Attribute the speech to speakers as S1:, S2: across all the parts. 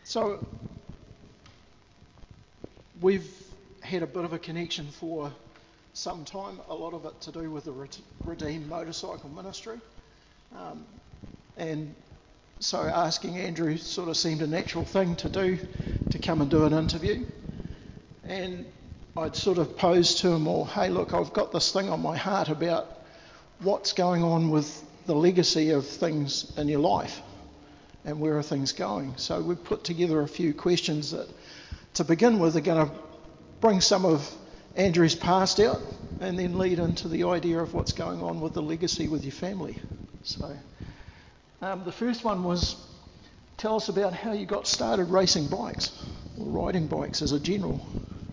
S1: So we've had a bit of a connection for some time, a lot of it to do with the Redeemed Motorcycle Ministry. And so asking Andrew sort of seemed a natural thing to do, to come and do an interview. And I'd sort of posed to him, well, hey, look, I've got this thing on my heart about what's going on with the legacy of things in your life and where are things going. So we've put together a few questions that, to begin with, are going to bring some of Andrew's past out and then lead into the idea of what's going on with the legacy with your family. So the first one was, tell us about how you got started racing bikes or riding bikes as a general.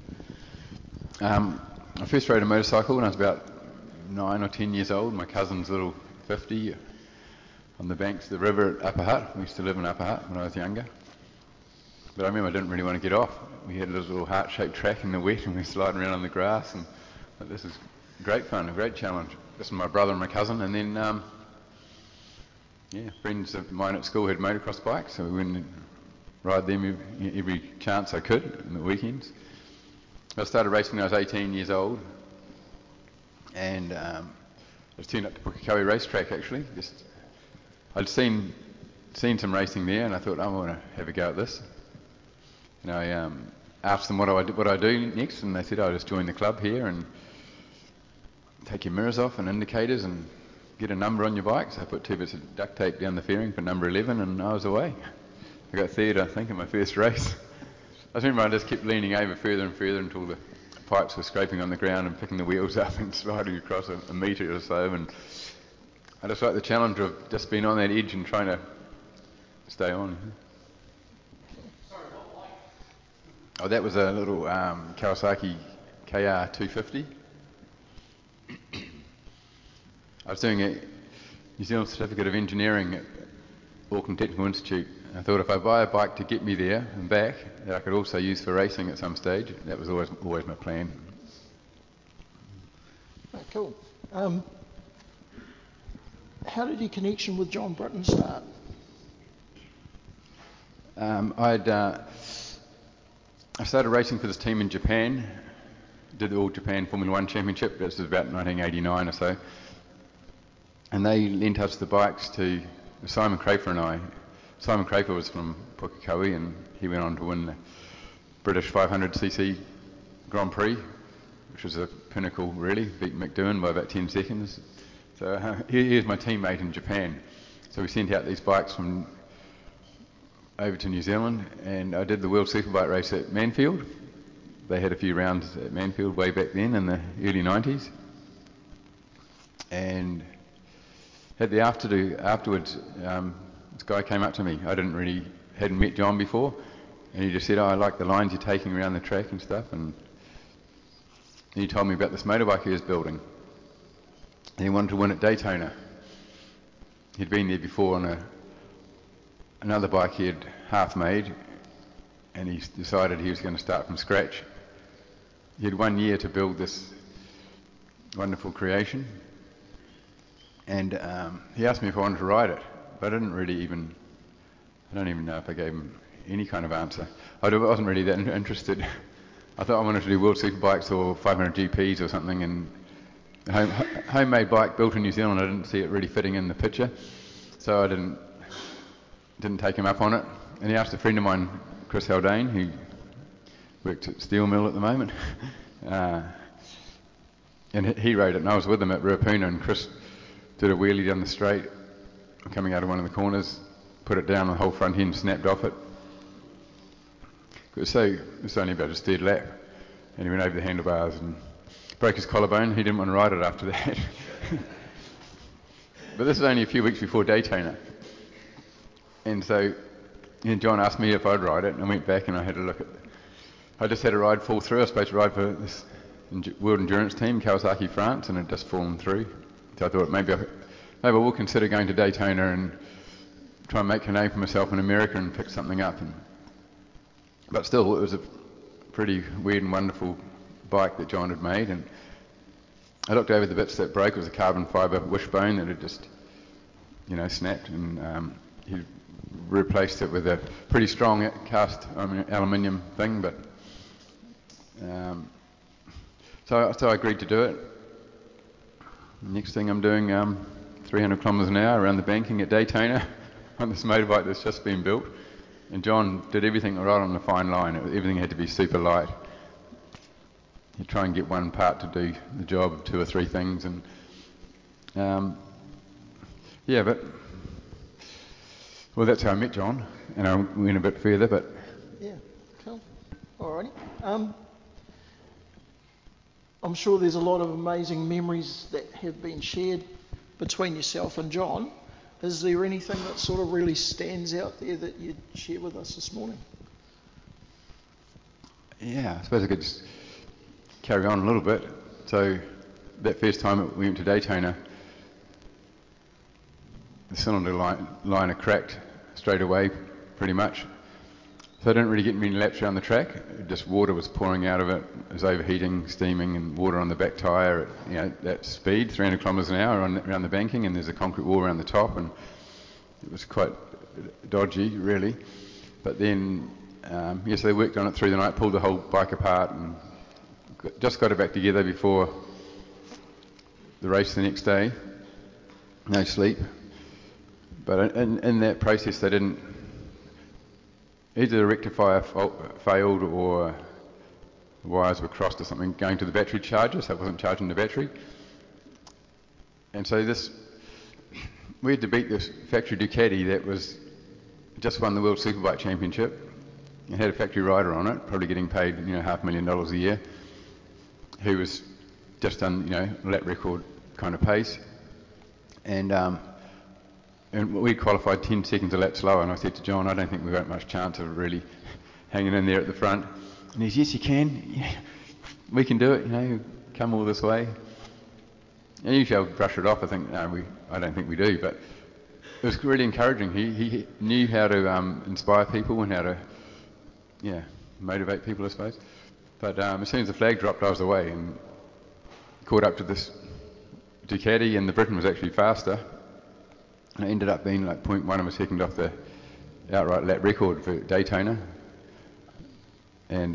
S2: I first rode a motorcycle when I was about 9 or 10 years old. My cousin's little 50 on the banks of the river at Upper Hutt. We used to live in Upper Hutt when I was younger. But I remember I didn't really want to get off. We had a little heart-shaped track in the wet and we were sliding around on the grass, and this is great fun, a great challenge. This is my brother and my cousin, and then friends of mine at school had motocross bikes, so we went and ride them every chance I could on the weekends. I started racing when I was 18 years old, and I was turned up to Pukekohe racetrack actually. I'd seen some racing there, and I thought, I want to have a go at this. And I asked them what I do next, and they said, I'll just join the club here and take your mirrors off and indicators and get a number on your bike. So I put 2 bits of duct tape down the fairing for number 11, and I was away. I got third, I think, in my first race. I remember I just kept leaning over further and further until the pipes were scraping on the ground and picking the wheels up and sliding across a metre or so. And I just like the challenge of just being on that edge and trying to stay on.
S3: Sorry, what bike?
S2: Oh, that was a little Kawasaki KR 250. I was doing a New Zealand Certificate of Engineering at Auckland Technical Institute. I thought if I buy a bike to get me there and back, that I could also use for racing at some stage. That was always my plan.
S1: Oh, cool. How did your connection with John Britton start?
S2: I started racing for this team in Japan. Did the All Japan Formula One Championship. This was about 1989 or so. And they lent us the bikes to Simon Crafer and I. Simon Crafer was from Pukekohe, and he went on to win the British 500cc Grand Prix, which was a pinnacle really, beat Mick Doohan by about 10 seconds. So here's my teammate in Japan. So we sent out these bikes from over to New Zealand, and I did the World Superbike race at Manfield. They had a few rounds at Manfield way back then in the early 90s. And had the afterwards, this guy came up to me. I hadn't met John before, and he just said, I like the lines you're taking around the track and stuff. And he told me about this motorbike he was building. And he wanted to win at Daytona. He'd been there before on another bike he had half made, and he decided he was going to start from scratch. He had 1 year to build this wonderful creation, and he asked me if I wanted to ride it, but I don't even know if I gave him any kind of answer. I wasn't really that interested. I thought I wanted to do World Superbikes or 500 GPs or something, and a homemade bike built in New Zealand, I didn't see it really fitting in the picture, so I didn't take him up on it. And he asked a friend of mine, Chris Haldane, who works at Steel Mill at the moment, and he rode it, and I was with him at Ruapuna, and Chris did a wheelie down the straight, coming out of one of the corners, put it down, the whole front end snapped off it. It was only about his third lap, and he went over the handlebars and broke his collarbone. He didn't want to ride it after that. But this was only a few weeks before Daytona. And so John asked me if I'd ride it, and I went back and I had a look at it. I just had a ride fall through. I was supposed to ride for this World Endurance team, Kawasaki France, and it just fallen through. So I thought maybe I will consider going to Daytona and try and make a name for myself in America and pick something up. But still, it was a pretty weird and wonderful bike that John had made, and I looked over the bits that broke. It was a carbon fibre wishbone that had just, snapped, and he replaced it with a pretty strong cast aluminium thing, but so I agreed to do it. Next thing I'm doing 300 kilometres an hour around the banking at Daytona on this motorbike that's just been built. And John did everything right on the fine line. Everything had to be super light. You try and get one part to do the job of 2 or 3 things, and but well, that's how I met John, and I went a bit further, but
S1: Yeah, cool. Alrighty. I'm sure there's a lot of amazing memories that have been shared between yourself and John. Is there anything that sort of really stands out there that you'd share with us this morning?
S2: yeah, I suppose I could just carry on a little bit. So that first time we went to Daytona, the cylinder liner cracked straight away, pretty much. So I didn't really get many laps around the track. Just water was pouring out of it. It was overheating, steaming, and water on the back tyre at that speed, 300 kilometres an hour around the banking, and there's a concrete wall around the top, and it was quite dodgy, really. But then, so they worked on it through the night, pulled the whole bike apart, and just got it back together before the race the next day. No sleep. But in that process, they didn't. Either the rectifier failed or the wires were crossed or something going to the battery charger, so it wasn't charging the battery. And so we had to beat this factory Ducati that was just won the World Superbike Championship. It had a factory rider on it, probably getting paid $500,000 a year, who was just done lap record kind of pace. And we qualified 10 seconds a lap slower, and I said to John, I don't think we've got much chance of really hanging in there at the front. And he said, yes, you can. Yeah, we can do it, come all this way. And usually I would brush it off. I think, no, I don't think we do, but it was really encouraging. He knew how to inspire people and how to, motivate people, I suppose. But as soon as the flag dropped, I was away and caught up to this Ducati, and the Briton was actually faster. And it ended up being like 0.1 of a second off the outright lap record for Daytona. And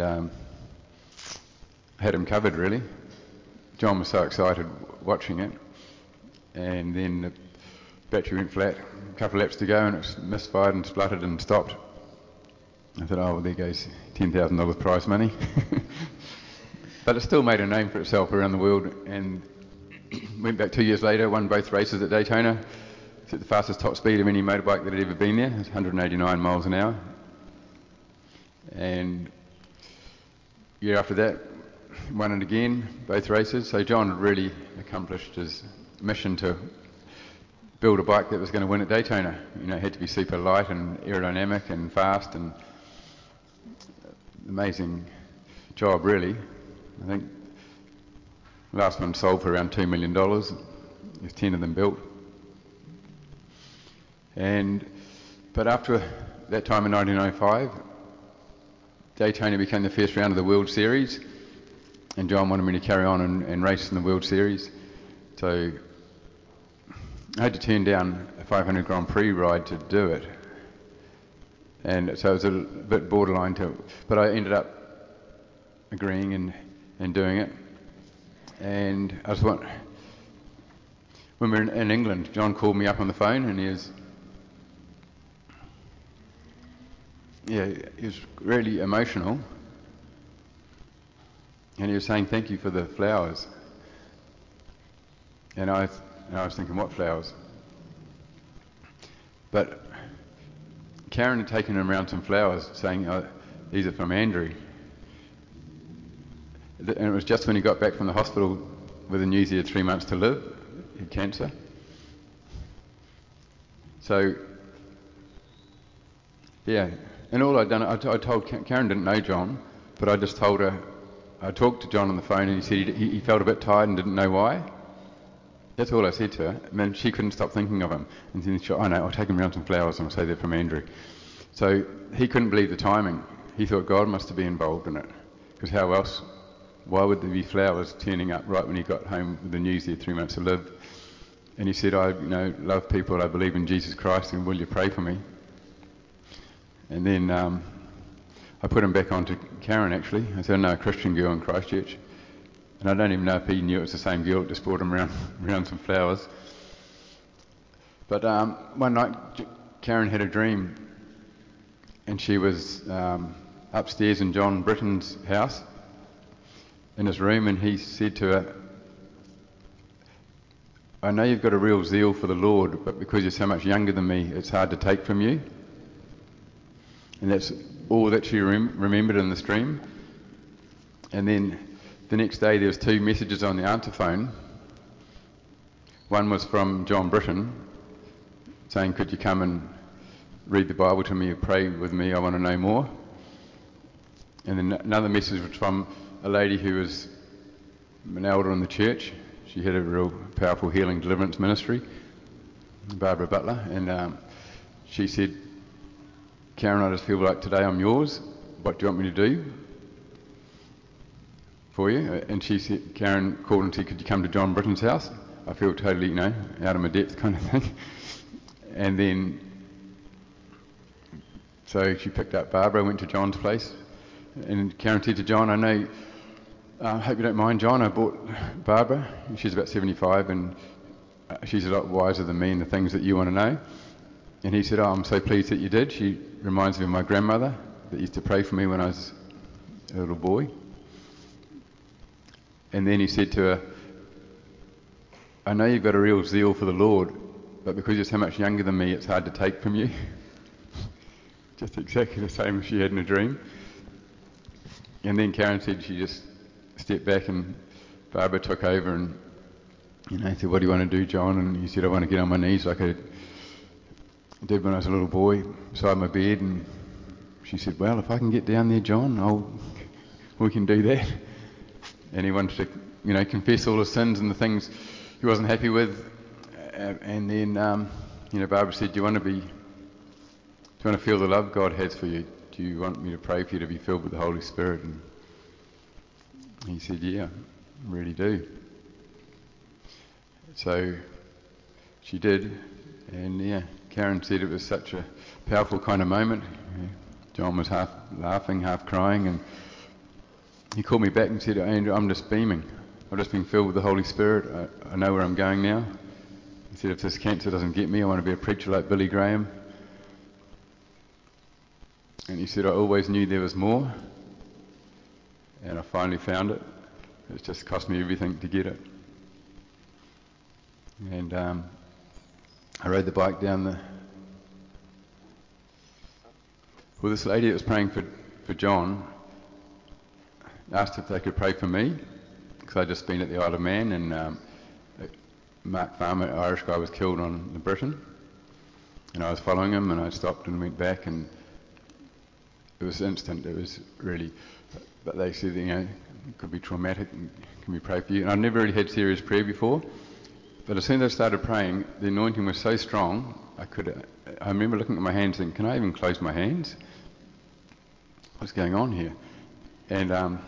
S2: had him covered, really. John was so excited watching it. And then the battery went flat, a couple of laps to go, and it misfired and spluttered and stopped. I thought, oh, well, there goes $10,000 prize money. But it still made a name for itself around the world, and went back 2 years later, won both races at Daytona. Set the fastest top speed of any motorbike that had ever been there. It was 189 miles an hour. And year after that, won it again, both races. So John had really accomplished his mission to build a bike that was going to win at Daytona. It had to be super light and aerodynamic and fast, and amazing job, really. I think the last one sold for around $2 million. There's 10 of them built. But after that time in 1905, Daytona became the first round of the World Series, and John wanted me to carry on and race in the World Series. So I had to turn down a 500 Grand Prix ride to do it. And so it was a bit borderline but I ended up agreeing and doing it. And when we were in England, John called me up on the phone, and he was really emotional, and he was saying thank you for the flowers. And I was thinking, what flowers? But Karen had taken him around some flowers, saying, oh, these are from Andrew. And it was just when he got back from the hospital with the news he had 3 months to live. He had cancer. So, and all I'd done, I told Karen didn't know John, but I just told her, I talked to John on the phone, and he said he felt a bit tired and didn't know why. That's all I said to her, and then she couldn't stop thinking of him. And then she said, I'll take him around some flowers and I'll say they're from Andrew. So he couldn't believe the timing. He thought God must have been involved in it, because how else, why would there be flowers turning up right when he got home with the news he had 3 months to live? And he said, I love people, I believe in Jesus Christ, and will you pray for me? And then I put him back onto Karen, actually. I said, I know a Christian girl in Christchurch. And I don't even know if he knew it was the same girl that just brought him around some flowers. But one night, Karen had a dream, and she was upstairs in John Britton's house, in his room, and he said to her, I know you've got a real zeal for the Lord, but because you're so much younger than me, it's hard to take from you. And that's all that she remembered in this dream. And then the next day there was 2 messages on the answer phone. One was from John Britton saying, could you come and read the Bible to me or pray with me, I want to know more. And then another message was from a lady who was an elder in the church. She had a real powerful healing deliverance ministry, Barbara Butler, and she said, Karen, I just feel like today I'm yours. What do you want me to do for you? And she said, Karen called and said, could you come to John Britton's house? I feel totally, out of my depth kind of thing. And then, so she picked up Barbara, went to John's place, and Karen said to John, I know, I hope you don't mind, John, I bought Barbara. She's about 75, and she's a lot wiser than me in the things that you want to know. And he said, oh, I'm so pleased that you did. She reminds me of my grandmother that used to pray for me when I was a little boy. And then he said to her, I know you've got a real zeal for the Lord, but because you're so much younger than me, it's hard to take from you. Just exactly the same as she had in a dream. And then Karen said she just stepped back, and Barbara took over and said, what do you want to do, John? And he said, I want to get on my knees like I did when I was a little boy beside my bed. And she said, well, if I can get down there, John, we can do that. And he wanted to, confess all his sins and the things he wasn't happy with. And then, Barbara said, do you want to feel the love God has for you? Do you want me to pray for you to be filled with the Holy Spirit? And he said, yeah, I really do. So she did, and Karen said it was such a powerful kind of moment. John was half laughing, half crying, and he called me back and said, Andrew, I'm just beaming. I've just been filled with the Holy Spirit. I know where I'm going now. He said, if this cancer doesn't get me, I want to be a preacher like Billy Graham. And he said, I always knew there was more, and I finally found it. It's just cost me everything to get it. And I rode the bike down this lady that was praying for John asked if they could pray for me, because I'd just been at the Isle of Man, and Mark Farmer, an Irish guy, was killed on the Britain, and I was following him, and I stopped and went back, and it was instant. It was really, but they said, it could be traumatic, and can we pray for you? And I'd never really had serious prayer before, but as soon as I started praying, the anointing was so strong, I remember looking at my hands thinking, can I even close my hands? What's going on here? And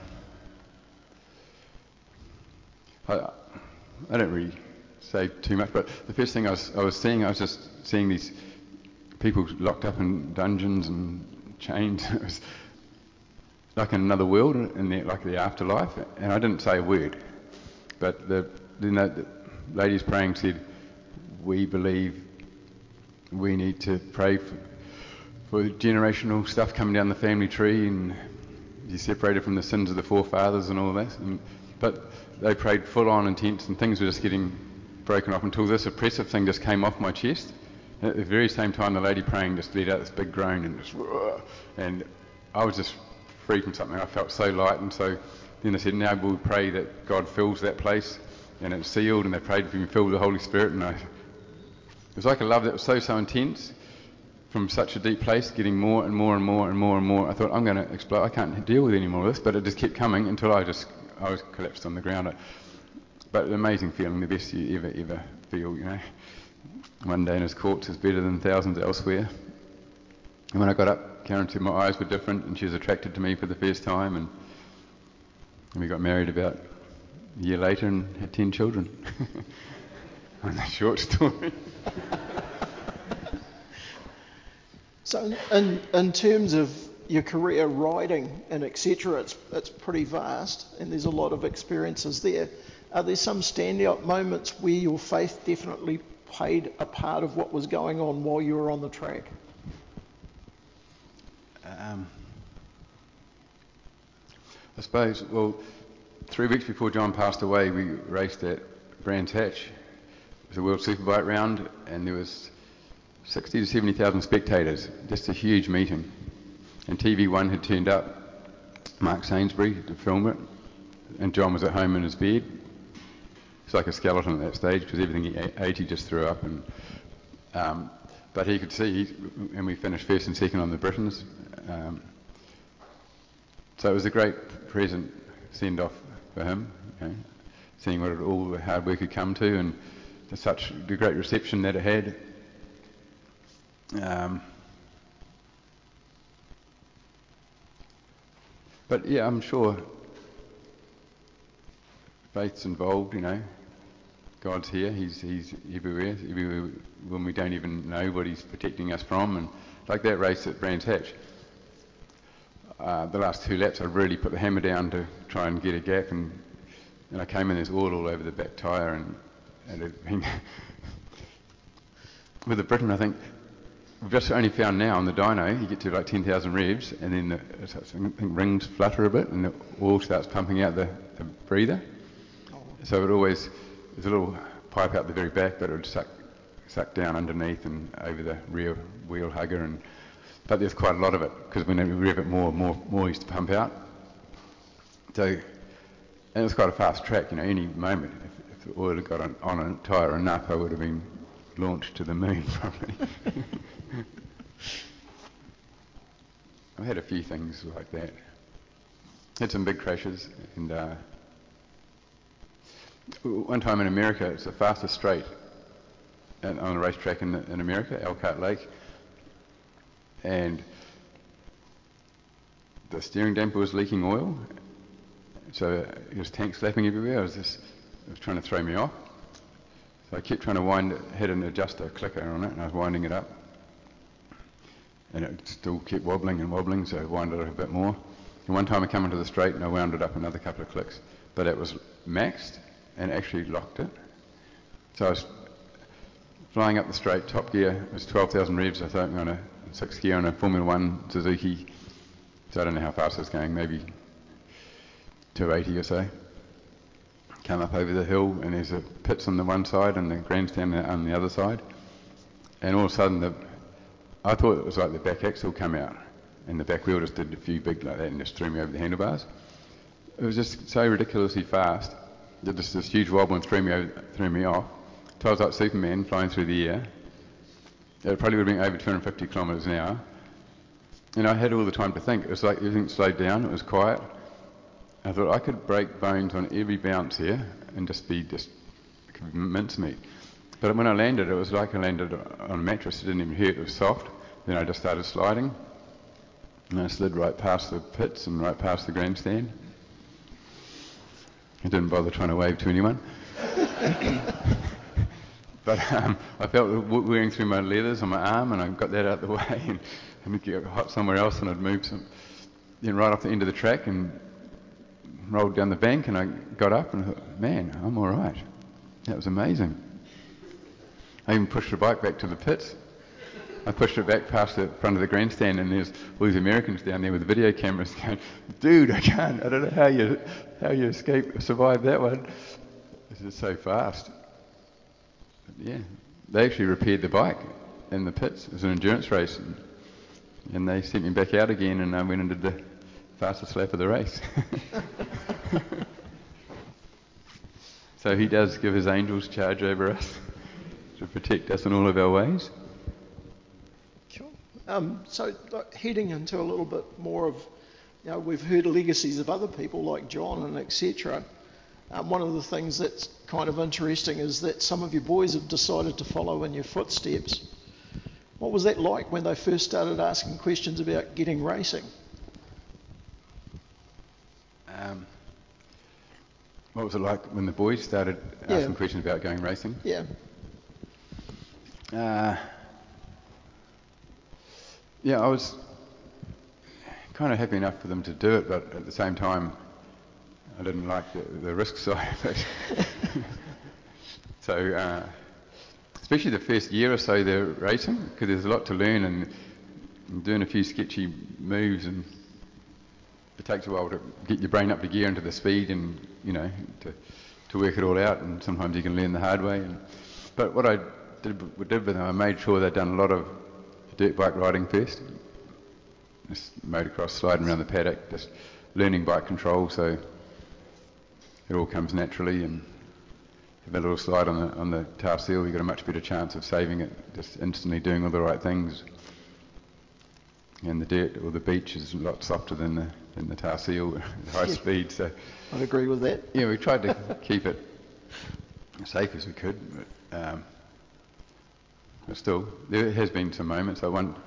S2: I don't really say too much, but the first thing I was just seeing these people locked up in dungeons and chained. It was like in another world, like the afterlife, and I didn't say a word. But the ladies praying said, we believe we need to pray for generational stuff coming down the family tree, and you're separated from the sins of the forefathers and all that. But they prayed full on intense, and things were just getting broken off until this oppressive thing just came off my chest. And at the very same time, the lady praying just let out this big groan, and I was just free from something. I felt so light, and so then they said, now we'll pray that God fills that place, and it's sealed, and they prayed for me filled with the Holy Spirit, and it was like a love that was so intense from such a deep place, getting more and more and more and more and more. I thought, I'm going to explode. I can't deal with any more of this, but it just kept coming until I was collapsed on the ground. But an amazing feeling, the best you ever feel, One day in his courts is better than thousands elsewhere. And when I got up, Karen said my eyes were different, and she was attracted to me for the first time, and we got married about a year later and had 10 children. On a short story.
S1: So in terms of your career riding and etc., it's pretty vast, and there's a lot of experiences there. Are there some standout moments where your faith definitely played a part of what was going on while you were on the track?
S2: I suppose, well, 3 weeks before John passed away, we raced at Brands Hatch. It was a World Superbike round, and there was 60 to 70,000 spectators, just a huge meeting. And TV1 had turned up, Mark Sainsbury, to film it, and John was at home in his bed. It's like a skeleton at that stage, because everything he ate he just threw up. But he could see, and we finished first and second on the Britons. So it was a great present send-off for him, seeing what all the hard work had come to, and such the great reception that it had. But yeah, I'm sure faith's involved, God's here, he's everywhere when we don't even know what he's protecting us from. And like that race at Brands Hatch, the last 2 laps I really put the hammer down to try and get a gap, and I came in, there's oil all over the back tyre, and with the Britain, I think we've just only found now on the dyno you get to like 10,000 revs, and then I think rings flutter a bit and the oil starts pumping out the breather. So there's a little pipe out the very back, but it would suck down underneath and over the rear wheel hugger, but there's quite a lot of it, because when we rev it more used to pump out. So, and it was quite a fast track, any moment, if the oil had got on a tyre enough, I would have been launched to the moon probably. I've had a few things like that. Had some big crashes, and one time in America, it's the fastest straight on a racetrack in America, Elkhart Lake, and the steering damper was leaking oil, so it was tank slapping everywhere. It was trying to throw me off. So I kept trying to had an adjuster clicker on it, and I was winding it up, and it still kept wobbling, so I winded it a bit more. And one time I came into the straight and I wound it up another couple of clicks, but it was maxed and actually locked it. So I was flying up the straight, top gear, it was 12,000 revs, I think, on a 6th gear on a Formula 1 Suzuki. So I don't know how fast I was going, maybe 280 or so. Come up over the hill, and there's a pits on the one side and the grandstand on the other side. And all of a sudden, I thought it was like the back axle come out, and the back wheel just did a few big like that and just threw me over the handlebars. It was just so ridiculously fast that just this huge wobble and threw me off. So I was like Superman flying through the air. It probably would have been over 250 kilometres an hour. And I had all the time to think. It was like everything slowed down, it was quiet. I thought I could break bones on every bounce here and just mincemeat. But when I landed, it was like I landed on a mattress. It didn't even hurt, it was soft. Then I just started sliding, and I slid right past the pits and right past the grandstand. I didn't bother trying to wave to anyone. But I felt wearing through my leathers on my arm, and I got that out of the way, and it got hot somewhere else, and I'd moved then right off the end of the track and rolled down the bank, and I got up and I thought, man, I'm all right. That was amazing. I even pushed the bike back to the pits. I pushed it back past the front of the grandstand, and there's all these Americans down there with the video cameras going, dude, I don't know how you survived that one. It's just so fast. But yeah, they actually repaired the bike in the pits. It was an endurance race, and they sent me back out again, and I went and did the fastest lap of the race. So he does give his angels charge over us to protect us in all of our ways.
S1: Cool. So heading into a little bit more of, we've heard legacies of other people like John and etc. One of the things that's kind of interesting is that some of your boys have decided to follow in your footsteps. What was that like when they first started asking questions about getting racing?
S2: What was it like when the boys started asking questions about going racing?
S1: Yeah.
S2: Yeah, I was kind of happy enough for them to do it, but at the same time, I didn't like the risk side of it. So, especially the first year or so they're racing, because there's a lot to learn and doing a few sketchy moves, and it takes a while to get your brain up to gear into the speed and, to work it all out, and sometimes you can learn the hard way. But what I did with them, I made sure they'd done a lot of dirt bike riding first. Just motocross, sliding around the paddock, just learning bike control, so it all comes naturally. And have a little slide on the tar seal, you've got a much better chance of saving it, just instantly doing all the right things. And the dirt or the beach is a lot softer than the tar seal at high speed. So
S1: I'd agree with that.
S2: Yeah, we tried to keep it safe as we could, but still, there has been some moments.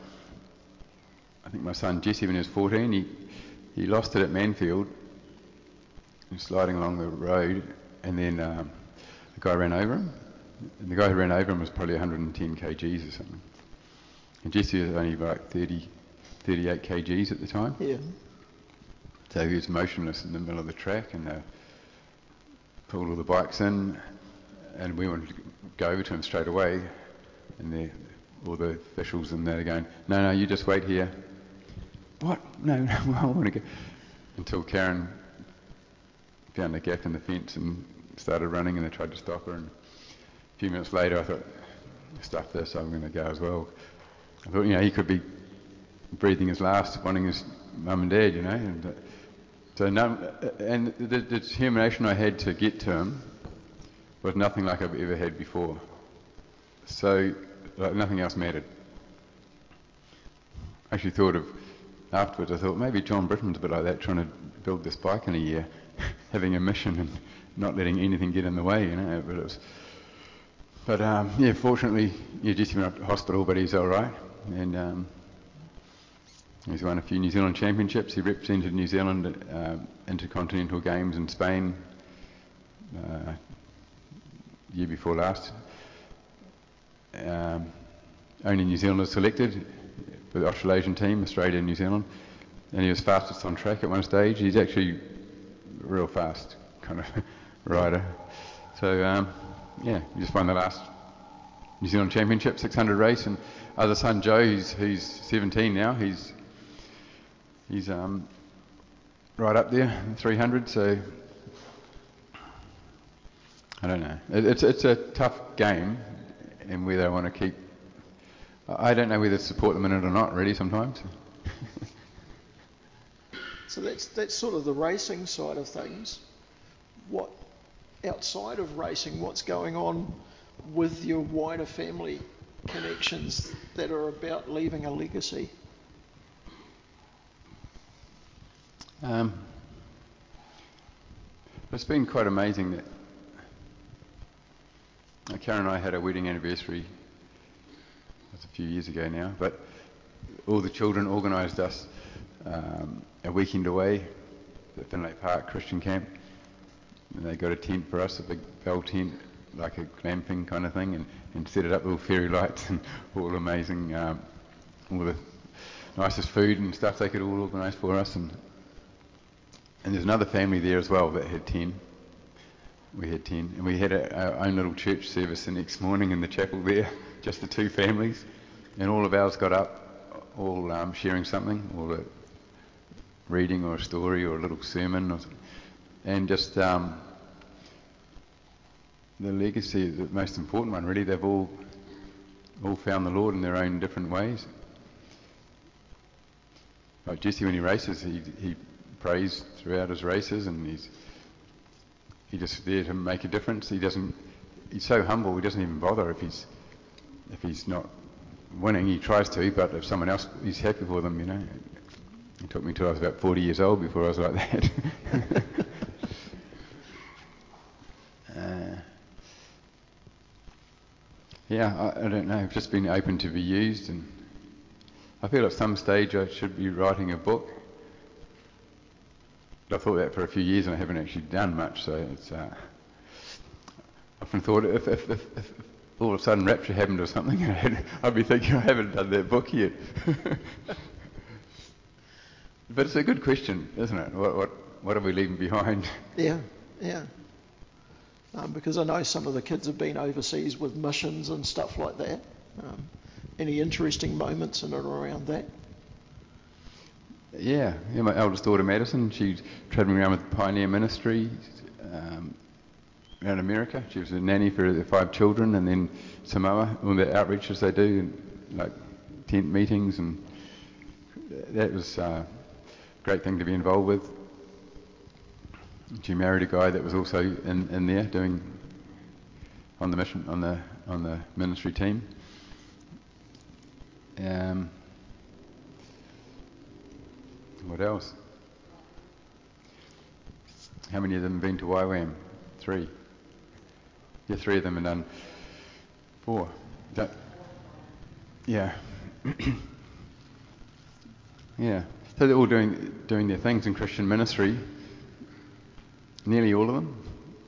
S2: I think my son Jesse, when he was 14, he lost it at Manfield. He was sliding along the road, and then the guy ran over him. And the guy who ran over him was probably 110 kgs or something. And Jesse was only about 38 kgs at the time.
S1: Yeah.
S2: So he was motionless in the middle of the track, and they pulled all the bikes in, and we wanted to go over to him straight away. And all the officials in there are going, no, you just wait here. What? No, I want to go. Until Karen found a gap in the fence and started running, and they tried to stop her. And a few minutes later, I thought, stuff this, I'm going to go as well. I thought, he could be breathing his last, wanting his mum and dad, And, and the determination I had to get to him was nothing like I've ever had before. So, nothing else mattered. I actually afterwards, I thought maybe John Britton's a bit like that, trying to build this bike in a year, having a mission and not letting anything get in the way, But fortunately, Jesse went up to hospital, but he's all right, and he's won a few New Zealand championships. He represented New Zealand at Intercontinental Games in Spain year before last. Only New Zealanders selected for the Australasian team, Australia and New Zealand, and he was fastest on track at one stage. He's actually a real fast kind of rider. So he just won the last New Zealand Championship 600 race, and other son Joe, he's 17 now. He's right up there, 300. So I don't know. It's a tough game, and whether I want to keep. I don't know whether to support them in it or not, really, sometimes.
S1: So that's sort of the racing side of things. What, outside of racing, what's going on with your wider family connections that are about leaving a legacy?
S2: It's been quite amazing that Karen and I had a wedding anniversary. That's a few years ago now, but all the children organised us a weekend away at Finlay Park Christian Camp, and they got a tent for us, a big bell tent, like a glamping kind of thing, and set it up with all fairy lights and all amazing, all the nicest food and stuff they could all organise for us. And there's another family there as well that had 10. We had 10, and we had our own little church service the next morning in the chapel there, just the two families, and all of ours got up, all sharing something, or a reading or a story or a little sermon, and just the legacy, the most important one really, they've all found the Lord in their own different ways. Like Jesse, when he races, he prays throughout his races, and he's just there to make a difference. He's so humble, he doesn't even bother if he's not winning. He tries to, but if someone else, he's happy for them, It took me till I was about 40 years old before I was like that. I don't know. I've just been open to be used, and I feel at some stage I should be writing a book. I thought that for a few years, and I haven't actually done much. So it's often thought if all of a sudden rapture happened or something, I'd be thinking, I haven't done that book yet. But it's a good question, isn't it? What are we leaving behind?
S1: Yeah. Because I know some of the kids have been overseas with missions and stuff like that. Any interesting moments in and around that?
S2: Yeah, my eldest daughter Madison, she's travelling around with Pioneer Ministry around America. She was a nanny for the 5 children, and then Samoa, all the outreaches they do, and, like tent meetings, and that was a great thing to be involved with. She married a guy that was also in there doing on the mission on the ministry team. What else? How many of them have been to YWAM? 3. Yeah, 3 of them have done 4. Yeah. Yeah. So they're all doing their things in Christian ministry. Nearly all of them.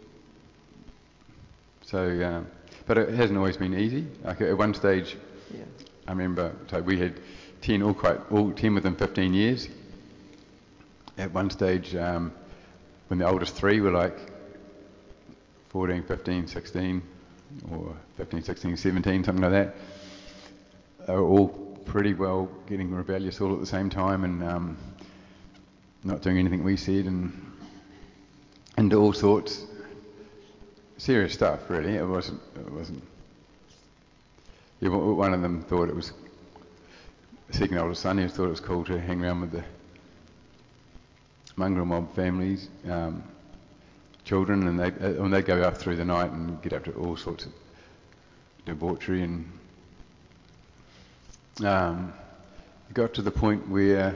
S2: So, but it hasn't always been easy. Like at one stage,
S1: Yeah.
S2: I remember we had 10, all 10 within 15 years. At one stage, when the oldest 3 were like 14, 15, 16, or 15, 16, 17, something like that, they were all pretty well getting rebellious all at the same time, and not doing anything we said, and into all sorts serious stuff. Really, it wasn't. Yeah, one of them thought it was. The second oldest son, he thought it was cool to hang around with the mongrel mob families, children, and they go out through the night and get up to all sorts of debauchery, and it got to the point where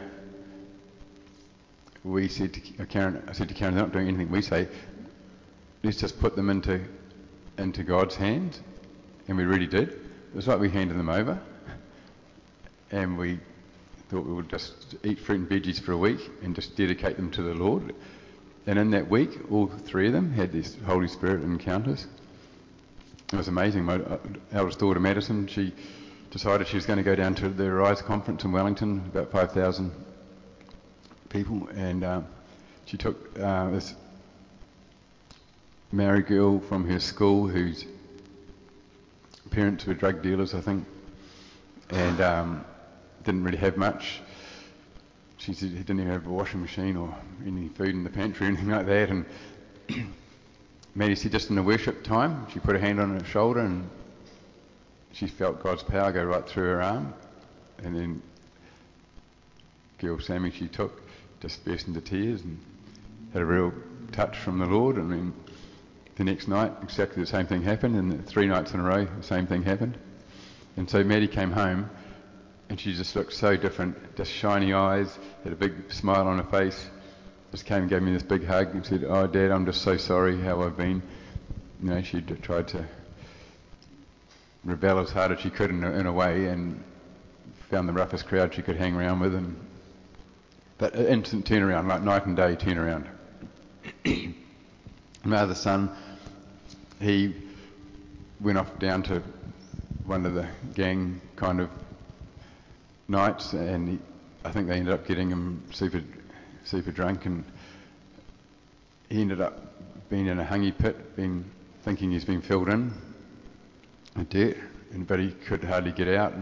S2: I said to Karen, they're not doing anything we say. Let's just put them into God's hands, and we really did. It was like we handed them over, and we thought we would just eat fruit and veggies for a week and just dedicate them to the Lord. And in that week, all 3 of them had these Holy Spirit encounters. It was amazing. My eldest daughter Madison, she decided she was going to go down to the Rise conference in Wellington, about 5,000 people, and she took this married girl from her school whose parents were drug dealers, I think, and didn't really have much. She said he didn't even have a washing machine or any food in the pantry or anything like that. And Maddie said just in the worship time, she put her hand on her shoulder and she felt God's power go right through her arm. And then girl Sammy she took just burst into tears and had a real touch from the Lord. And then the next night exactly the same thing happened, and 3 nights in a row the same thing happened. And so Maddie came home and she just looked so different, just shiny eyes, had a big smile on her face, just came and gave me this big hug and said, "Oh Dad, I'm just so sorry how I've been." You know, she tried to rebel as hard as she could in a way, and found the roughest crowd she could hang around with, and that instant turnaround, like night and day turnaround. My other son, he went off down to one of the gang kind of nights, and I think they ended up getting him super drunk, and he ended up being in a hungry pit, thinking he's been filled in with dirt, but he could hardly get out,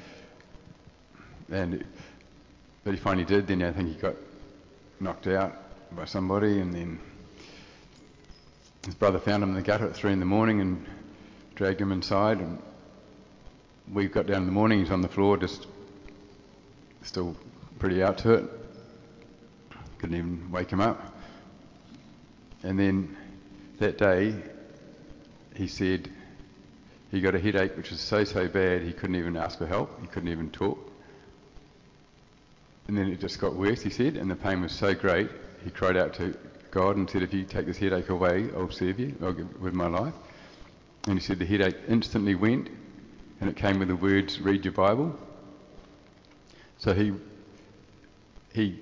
S2: but he finally did. Then I think he got knocked out by somebody, and then his brother found him in the gutter at 3 a.m. and dragged him inside, and we got down in the morning, he's on the floor, just still pretty out to it. Couldn't even wake him up. And then that day, he said he got a headache which was so bad he couldn't even ask for help, he couldn't even talk. And then it just got worse, he said, and the pain was so great, he cried out to God and said, "If you take this headache away, I'll serve you, I'll give with my life." And he said the headache instantly went, and it came with the words, "Read your Bible." So he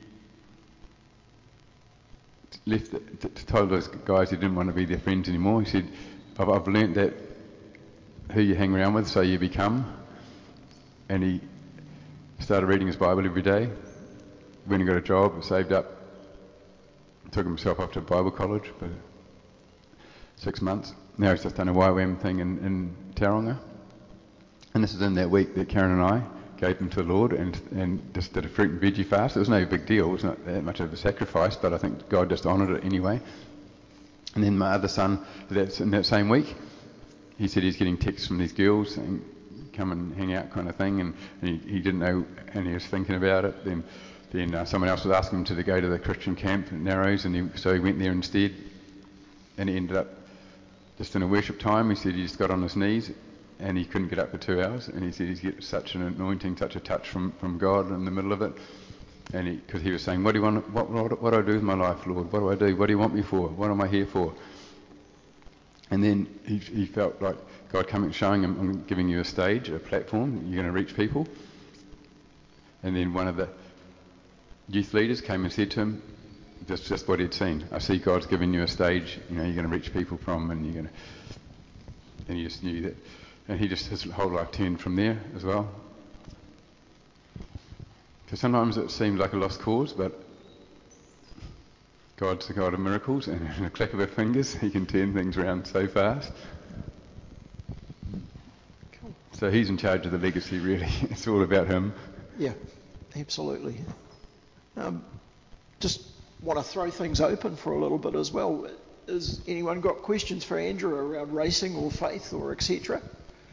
S2: left told those guys he didn't want to be their friends anymore. He said, I've learnt that who you hang around with, so you become. And he started reading his Bible every day. When he got a job, saved up, took himself off to Bible college for 6 months. Now he's just done a YWAM thing in Tauranga. And this is in that week that Karen and I gave him to the Lord and just did a fruit and veggie fast. It was no big deal. It was not that much of a sacrifice, but I think God just honoured it anyway. And then my other son, in that same week, he said he's getting texts from these girls saying, come and hang out kind of thing, and he didn't know, and he was thinking about it. Then someone else was asking him to go to the Christian camp in Narrows, and so he went there instead, and he ended up just in a worship time. He said he just got on his knees, and he couldn't get up for 2 hours, and he said he's get such an anointing, such a touch from God in the middle of it, and because he was saying, what do you want? What do I do with my life, Lord? What do I do? What do you want me for? What am I here for? And then he felt like God coming, showing him, I'm giving you a stage, a platform, you're going to reach people. And then one of the youth leaders came and said to him, just what he'd seen. I see God's giving you a stage, you're going to reach people from, and and he just knew that. And his whole life turned from there as well. So sometimes it seems like a lost cause, but God's the God of miracles, and in a click of our fingers, he can turn things around so fast.
S1: Cool.
S2: So he's in charge of the legacy, really. It's all about him.
S1: Yeah, absolutely. Just want to throw things open for a little bit as well. Has anyone got questions for Andrew around racing or faith or etc.?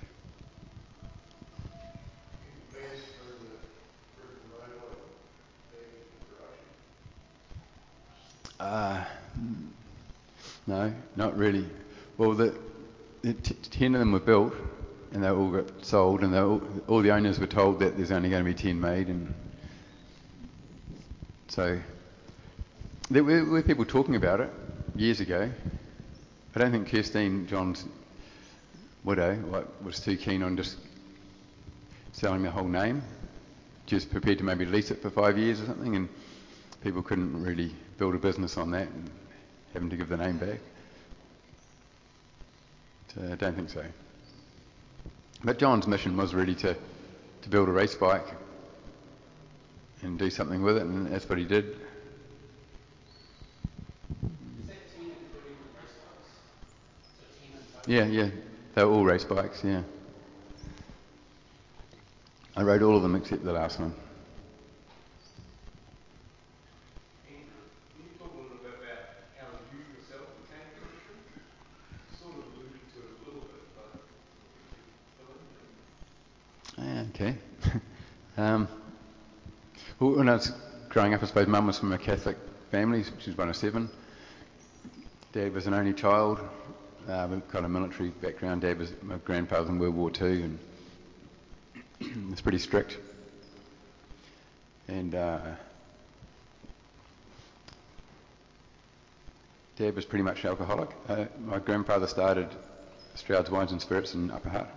S2: No, not really. Well, the 10 of them were built, and they all got sold, and all the owners were told that there's only going to be 10 made, and so there were people talking about it years ago. I don't think Kirstine, John's widow, was too keen on just selling the whole name. She was prepared to maybe lease it for 5 years or something, and people couldn't really build a business on that and having to give the name back. So I don't think so. But John's mission was really to build a race bike and do something with it, and that's what he did.
S3: Is that team including the race bikes? So 10 in total?
S2: Yeah. They were all race bikes, yeah. I rode all of them except the last one.
S4: Andrew, can you talk a little bit about how you yourself became a Christian? You sort of alluded to it a little bit, but fill in.
S2: Okay. Well, when I was growing up, I suppose Mum was from a Catholic family. She was one of 7. Dad was an only child. We've got a military background. My grandfather was in World War II, and it's pretty strict. And Dad was pretty much alcoholic. My grandfather started Stroud's Wines and Spirits in Upper Hutt.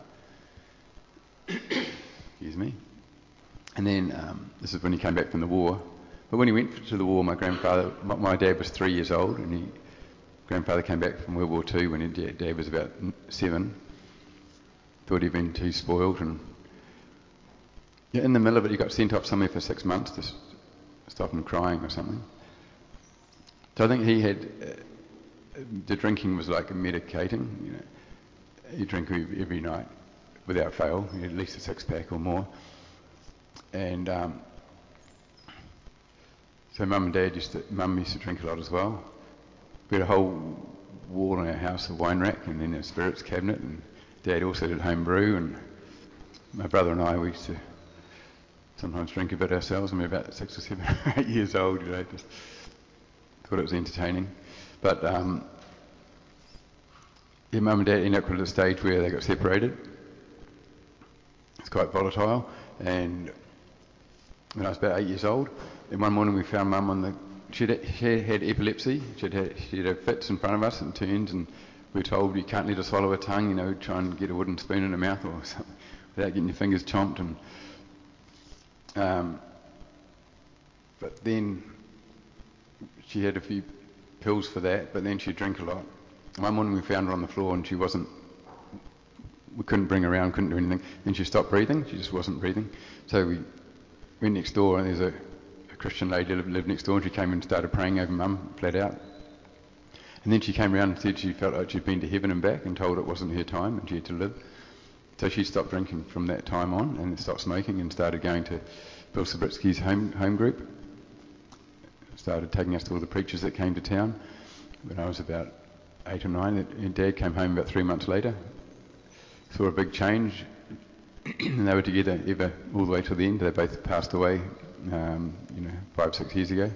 S2: Excuse me. And then this is when he came back from the war. But when he went to the war, my dad was 3 years old, and grandfather came back from World War II when Dad was about 7. Thought he'd been too spoiled, and in the middle of it, he got sent off somewhere for 6 months to stop him crying or something. So I think he had the drinking was like a medicating. He'd drink every night without fail, at least a 6-pack or more. And so Mum and Dad Mum used to drink a lot as well. We had a whole wall in our house, a wine rack, and then a spirits cabinet, and Dad also did home brew, and my brother and I, we used to sometimes drink a bit ourselves when we were about 6 or 7 or 8 years old, just thought it was entertaining. But Mum and Dad ended up at a stage where they got separated. It's quite volatile, and when I was about 8 years old, and one morning we found Mum she had epilepsy. She'd have fits in front of us and turns, and we were told you can't let her swallow her tongue, try and get a wooden spoon in her mouth or something without getting your fingers chomped. And but then she had a few pills for that, but then she'd drink a lot. One morning we found her on the floor, and she wasn't we couldn't bring her around, couldn't do anything. Then she stopped breathing. She just wasn't breathing. So we went next door, and there's a Christian lady lived next door, and she came and started praying over Mum, flat out. And then she came around and said she felt like she'd been to heaven and back, and told it wasn't her time and she had to live. So she stopped drinking from that time on, and stopped smoking, and started going to Bill Subritsky's home group. Started taking us to all the preachers that came to town. When I was about 8 or 9, and Dad came home about 3 months later. Saw a big change, and they were together all the way to the end. They both passed away, 5, 6 years ago.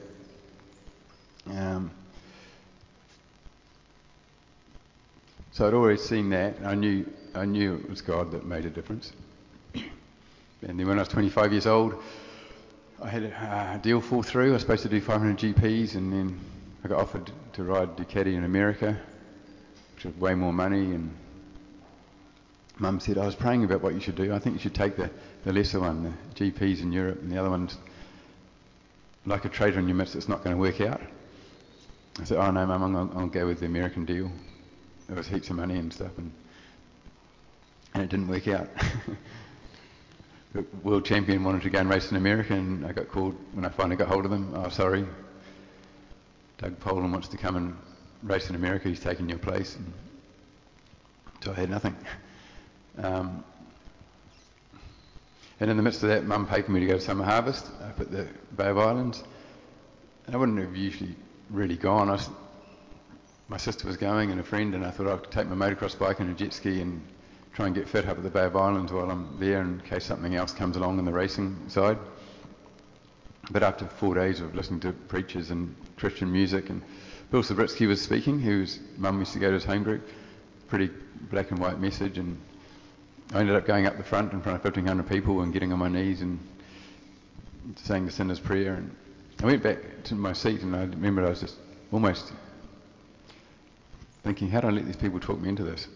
S2: So I'd always seen that. I knew it was God that made a difference. And then when I was 25 years old, I had a deal fall through. I was supposed to do 500 GPs, and then I got offered to ride Ducati in America, which was way more money. And Mum said, I was praying about what you should do. I think you should take the lesser one, the GPs in Europe, and the other one's like a traitor in your midst, it's not going to work out. I said, oh no, Mum, I'll go with the American deal. There was heaps of money and stuff, and it didn't work out. The world champion wanted to go and race in America, and I got called when I finally got hold of them. Oh, sorry, Doug Poland wants to come and race in America. He's taking your place. And so I had nothing. And in the midst of that, Mum paid for me to go to Summer Harvest up at the Bay of Islands. And I wouldn't have usually really gone. My sister was going and a friend, and I thought I could take my motocross bike and a jet ski and try and get fit up at the Bay of Islands while I'm there in case something else comes along in the racing side. But after 4 days of listening to preachers and Christian music, and Bill Subritsky was speaking, whose mum used to go to his home group, pretty black and white message, and I ended up going up the front in front of 1,500 people and getting on my knees and saying the sinner's prayer. And I went back to my seat, and I remember I was just almost thinking, how do I let these people talk me into this?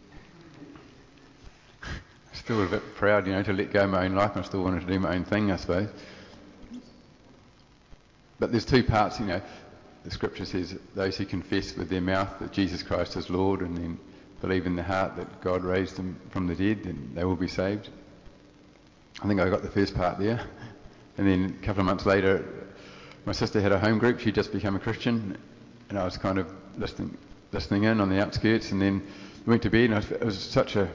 S2: Still a bit proud, to let go of my own life, and I still wanted to do my own thing, I suppose. But there's two parts, The scripture says those who confess with their mouth that Jesus Christ is Lord, and then believe in their heart that God raised him from the dead, then they will be saved. I think I got the first part there. And then a couple of months later, my sister had a home group. She'd just become a Christian, and I was kind of listening in on the outskirts, and then went to bed, and it was such a...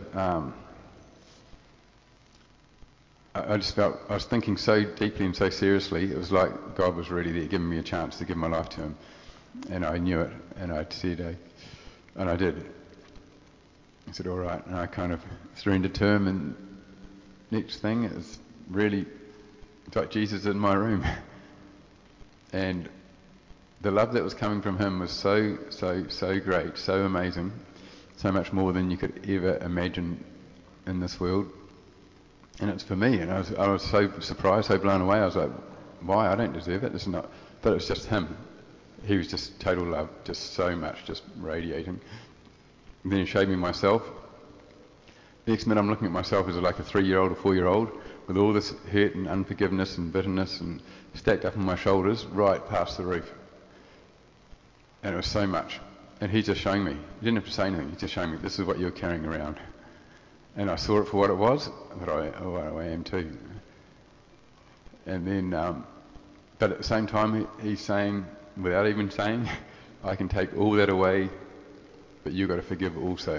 S2: I just felt, I was thinking so deeply and so seriously, it was like God was really there giving me a chance to give my life to him. And I knew it, and I said, and I did. I said, all right, and I kind of surrendered to him, and next thing is really, it's like Jesus in my room. And the love that was coming from him was so great, so amazing, so much more than you could ever imagine in this world. And it's for me, and I was so surprised, so blown away. I was like, why? I don't deserve it. It's not. But it was just him. He was just total love, just so much, just radiating. And then he showed me myself. The next minute I'm looking at myself as like a 3-year-old or 4-year-old with all this hurt and unforgiveness and bitterness and stacked up on my shoulders right past the roof. And it was so much. And he's just showing me. He didn't have to say anything. He's just showing me, this is what you're carrying around. And I saw it for what it was, but I am too. And then, but at the same time, he's saying, without even saying, I can take all that away, but you've got to forgive also.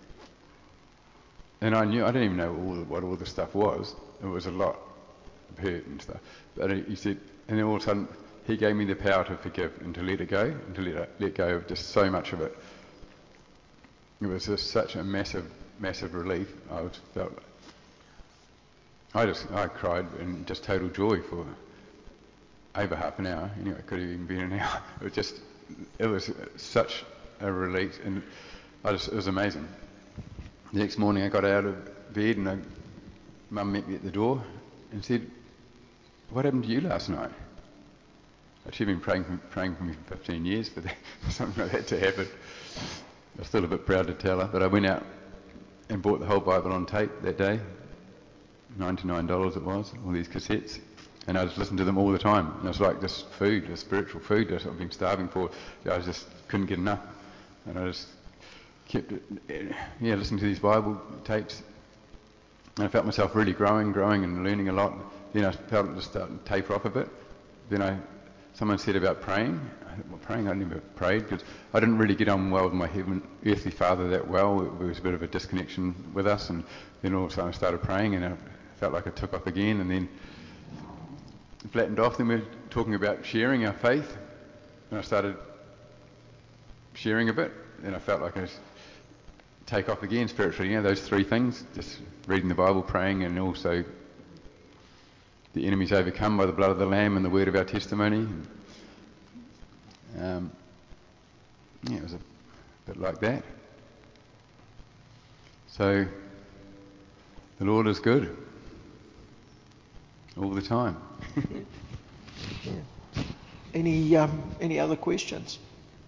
S2: And I didn't even know what all the stuff was. It was a lot of hurt and stuff. But he said, and then all of a sudden, he gave me the power to forgive and to let it go, and to let go of just so much of it. It was just such a massive relief. I cried in just total joy for over half an hour. Anyway, it could have even been an hour. It was such a relief, and it was amazing. The next morning I got out of bed, and Mum met me at the door and said, what happened to you last night? She'd been praying for me for 15 years for something like that to happen. I was still a bit proud to tell her, but I went out and bought the whole Bible on tape that day. $99 it was, all these cassettes. And I just listened to them all the time. And it was like this food, this spiritual food that I've been starving for. I just couldn't get enough. And kept listening to these Bible tapes, and I felt myself really growing and learning a lot. Then I felt it just starting to taper off a bit. Then someone said about praying. I never prayed because I didn't really get on well with my earthly father that well. There was a bit of a disconnection with us, and then all of a sudden I started praying, and I felt like I took off again, and then flattened off. Then we were talking about sharing our faith, and I started sharing a bit. Then I felt like I take off again spiritually. Those three things: just reading the Bible, praying, and also the enemy's overcome by the blood of the Lamb and the word of our testimony. It was a bit like that. So the Lord is good all the time.
S1: Yeah. Any other questions?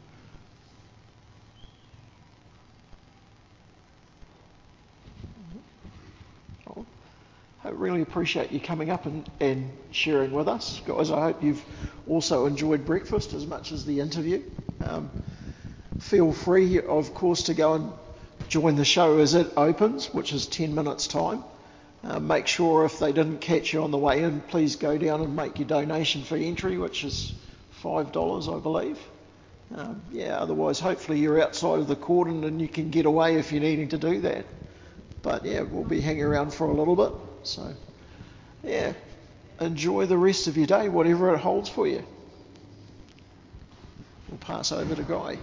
S1: I really appreciate you coming up and sharing with us. Guys, I hope you've also enjoyed breakfast as much as the interview. Feel free, of course, to go and join the show as it opens, which is 10 minutes' time. Make sure if they didn't catch you on the way in, please go down and make your donation for entry, which is $5, I believe. Otherwise, hopefully you're outside of the cordon and you can get away if you're needing to do that. But we'll be hanging around for a little bit. So, enjoy the rest of your day, whatever it holds for you. We'll pass over to Guy.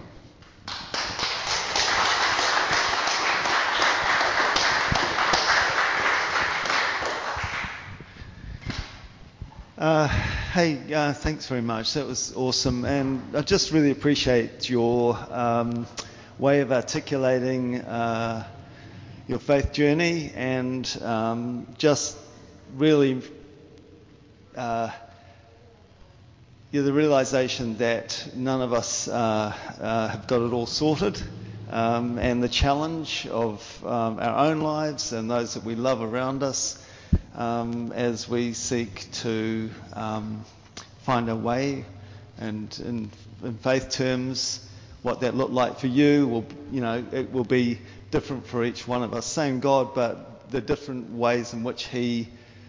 S5: Thanks very much. That was awesome, and I just really appreciate your way of articulating your faith journey, and just really the realization that none of us have got it all sorted, and the challenge of our own lives and those that we love around us, as we seek to find a way, and in faith terms, what that looked like for you it will be different for each one of us. Same God, but the different ways in which He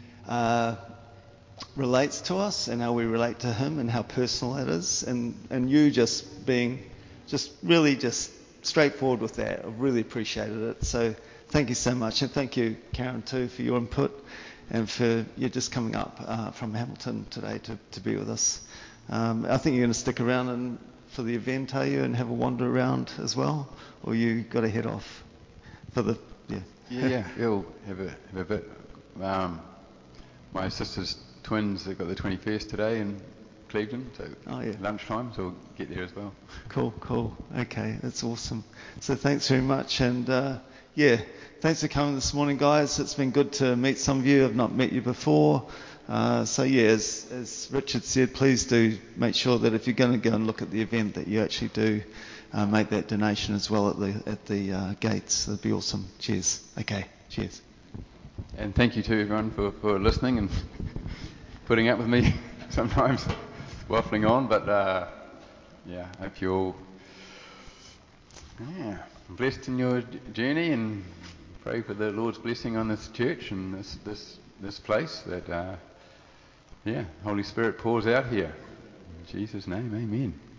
S5: relates to us and how we relate to Him and how personal it is. And you just being really straightforward with that. I really appreciated it. So thank you so much, and thank you, Karen, too, for your input and for you just coming up from Hamilton today to be with us. I think you're going to stick around for the event, are you, and have a wander around as well, or you got to head off for the
S2: We'll have a bit. My sister's twins, they've got the 21st today in Cleveland, so lunchtime, so we'll get there as well.
S5: Cool. Okay, that's awesome. So thanks very much, and thanks for coming this morning, guys. It's been good to meet some of you. I've not met you before. As Richard said, please do make sure that if you're going to go and look at the event, that you actually do make that donation as well at the gates. That'd be awesome. Cheers. Okay, cheers.
S2: And thank you to everyone for listening and putting up with me sometimes waffling on. But I hope you're all blessed in your journey, and pray for the Lord's blessing on this church and this place, that Holy Spirit pours out here. In Jesus' name, amen.